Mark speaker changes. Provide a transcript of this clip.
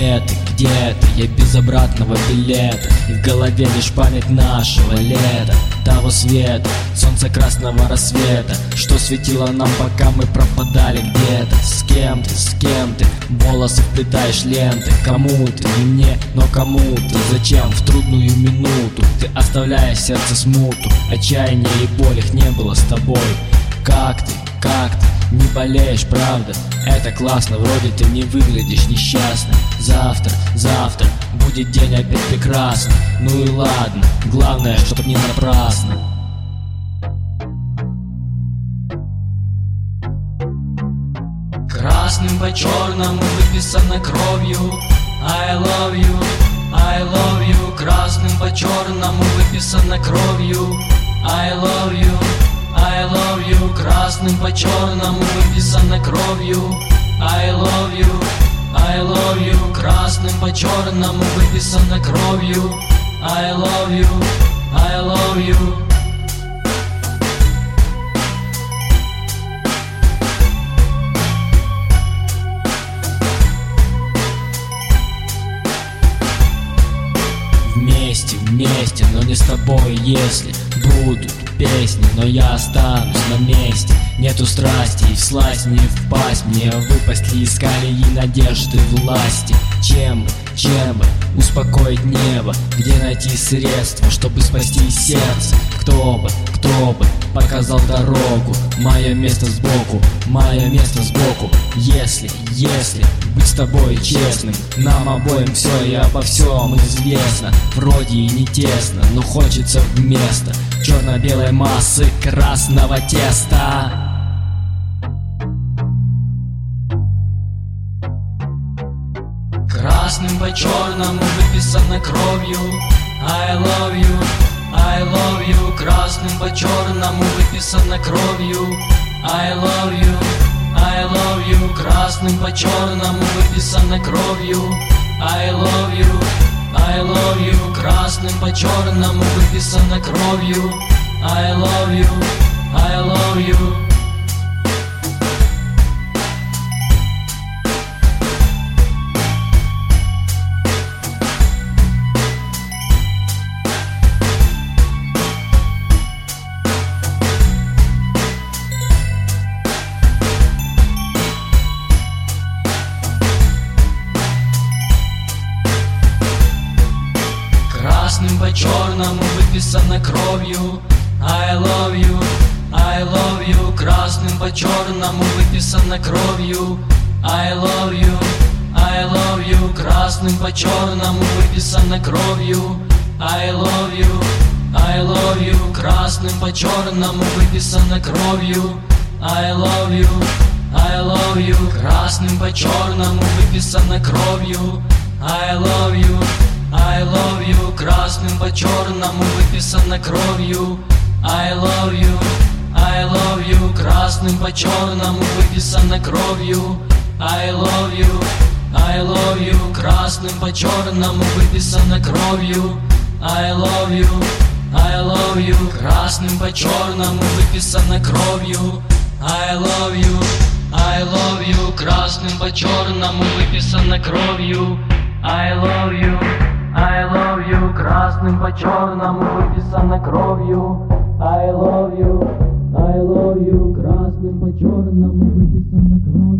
Speaker 1: Где ты, я без обратного билета, и в голове лишь память нашего лета, того света, солнца красного рассвета, что светило нам, пока мы пропадали где-то. С кем ты, волосы вплетаешь ленты, кому ты, не мне, но кому ты, зачем в трудную минуту ты оставляешь сердце смуту, отчаяния и боль, их не было с тобой. Как ты, не болеешь, правда? Это классно, вроде ты не выглядишь несчастным. Завтра будет день опять прекрасный. Ну и ладно, главное, чтоб не напрасно. Красным по черному выписано кровью I love you. Красным по черному выписано кровью I love you. Красным по черному выписано кровью I love you. Красным по черному выписано кровью I love you. Вместе, но не с тобой, если будут песни, но я останусь на месте. Нету страсти и всласть не впасть, мне выпасть ли из колеи надежды власти. Чем бы успокоить небо, где найти средства, чтобы спасти сердце? Кто бы показал дорогу, мое место сбоку. Если быть с тобой честным, нам обоим все и обо всем известно. Вроде и не тесно, но хочется вместо черно-белой массы красного теста. Красным по черному выписано кровью I love you. Красным по черному выписано кровью I love you. Красным по черному выписано кровью I love you. Красным по черному выписано кровью I love you. Красным по черному выписано кровью I love you. Красным по черному выписано кровью I love you. Красным по черному выписано кровью I love you. Красным по черному выписано кровью I love you. Красным по черному выписано кровью I love you. Красным по черному выписано кровью I love you. Красным по черному выписано кровью I love you. Красным по черному выписано кровью I love you. Красным по черному выписано кровью I love you. Красным по черному выписано кровью I love you. Красным по черному выписано кровью I love you. Красным по черному выписано кровью